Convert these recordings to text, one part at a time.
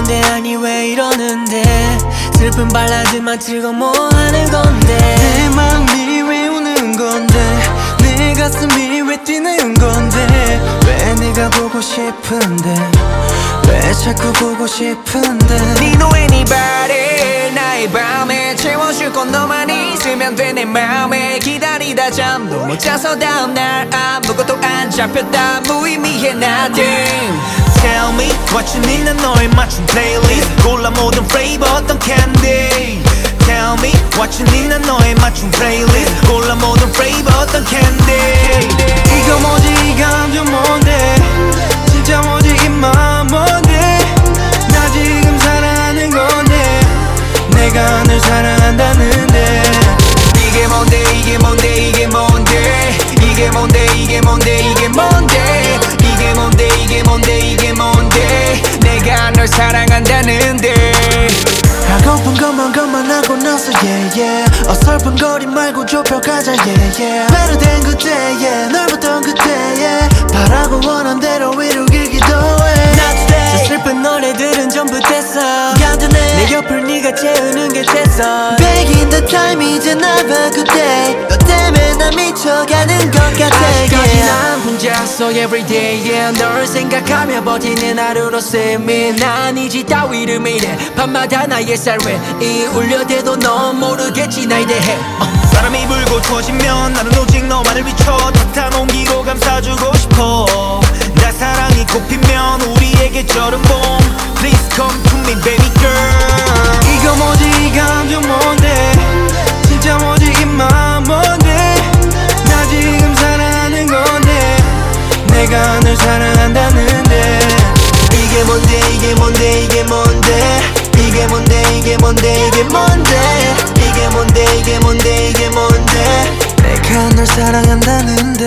뭔데 아니 왜 이러는데 슬픈 발라드만 틀고 뭐 하는 건데 내 마음이 왜 우는 건데 내 가슴이 왜 뛰는 건데 왜 네가 보고 싶은데 왜 자꾸 보고 싶은데 Need no anybody 나의 밤에 채워줄 건 너만 있으면 돼 내 맘에 기다리다 잠도 못 자서 다음날 아무것도 안 잡혔다 무의미해 nothing Tell me what you need 난 너에 맞춘 playlist 골라 모든 flavor 어떤 candy Tell me what you need 난 너에 맞춘 playlist 골라 모든 flavor 어떤 candy 이거 뭐지 이 감정 뭔데 진짜 뭐지 이 마음 뭔데 나 지금 사랑하는 건데 내가 널 사랑한다는데 이게 뭔데 이게 뭔데 이게 뭔데 이게 뭔데 이게 뭔데 이게 뭔데 이게 뭔데 이게 뭔데 이게 뭔데 내가 널 사랑한다는데 하고픈 것만 하고 나서 yeah yeah 어설픈 거리 말고 좁혀가자 yeah yeah 배로 된 그때 yeah 널 보던 그때 yeah 바라고 원한 대로 이루길 기도해 Not today 저 슬픈 노래들은 전부 됐어 내 옆을 네가 채우는 게 최선 Back in the time 이제 나봐 그때 너 때문에 나 미쳐가는 것 같아 아직까지 yeah. 난 혼자서 everyday yeah 널 생각하며 버티는 하루로 쌤이 난 이지 따위를 매일해 밤마다 나의 살왼이 울려대도 넌 모르겠지 나에 대해 바람이 불고 터지면 나는 오직 너만을 비춰 따뜻한 온기로 감싸주고 싶어 나 사랑이 꽃피면 우리에게 저런 봄 Please come to me baby girl 이거 뭐지 이 감정 뭔데 진짜 뭐지 이 마음 뭔데 나 지금 사랑하는 건데 내가 널 사랑한다는데 이게 뭔데 이게 뭔데 이게 뭔데 이게 뭔데 이게 뭔데 이게 뭔데 이게 뭔데 이게 뭔데 이게 뭔데 내가 널 사랑한다는데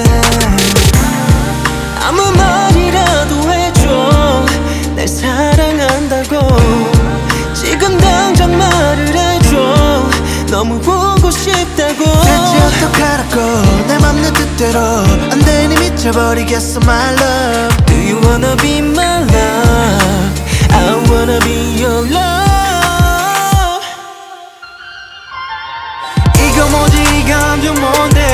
아무 말이라도 해줘 날 사랑한다고 지금 당장 말을 해줘 너무 보고 싶다고 대체 어떡하라고 내 맘 내 뜻대로 안 되니 미쳐버리겠어 my love Do you wanna be my love I wanna be your love 이거 뭐지 이 감정 뭔데